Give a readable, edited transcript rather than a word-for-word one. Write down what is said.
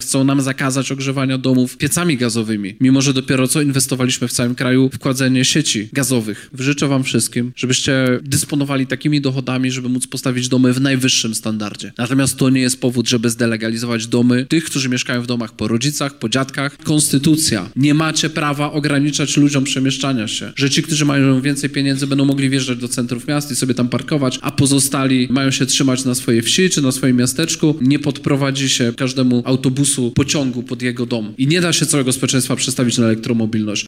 chcą nam zakazać ogrzewania domów piecami gazowymi, mimo że dopiero co inwestowaliśmy w całym kraju w kładzenie sieci gazowych. Życzę wam wszystkim, żebyście dysponowali takimi dochodami, żeby móc postawić domy w najwyższym standardzie. Natomiast to nie jest powód, żeby zdelegalizować domy tych, którzy mieszkają w domach po rodzicach, po dziadkach. Konstytucja. Nie macie prawa ograniczać ludziom przemieszczania się. Że ci, którzy mają więcej pieniędzy, będą mogli wjeżdżać do centrów miast i sobie tam parkować, a pozostali mają się trzymać na swojej wsi czy na swoim miasteczku. Nie podprowadzi się każdemu autobusu, pociągu pod jego dom. I nie da się całego społeczeństwa przestawić na elektromobilność.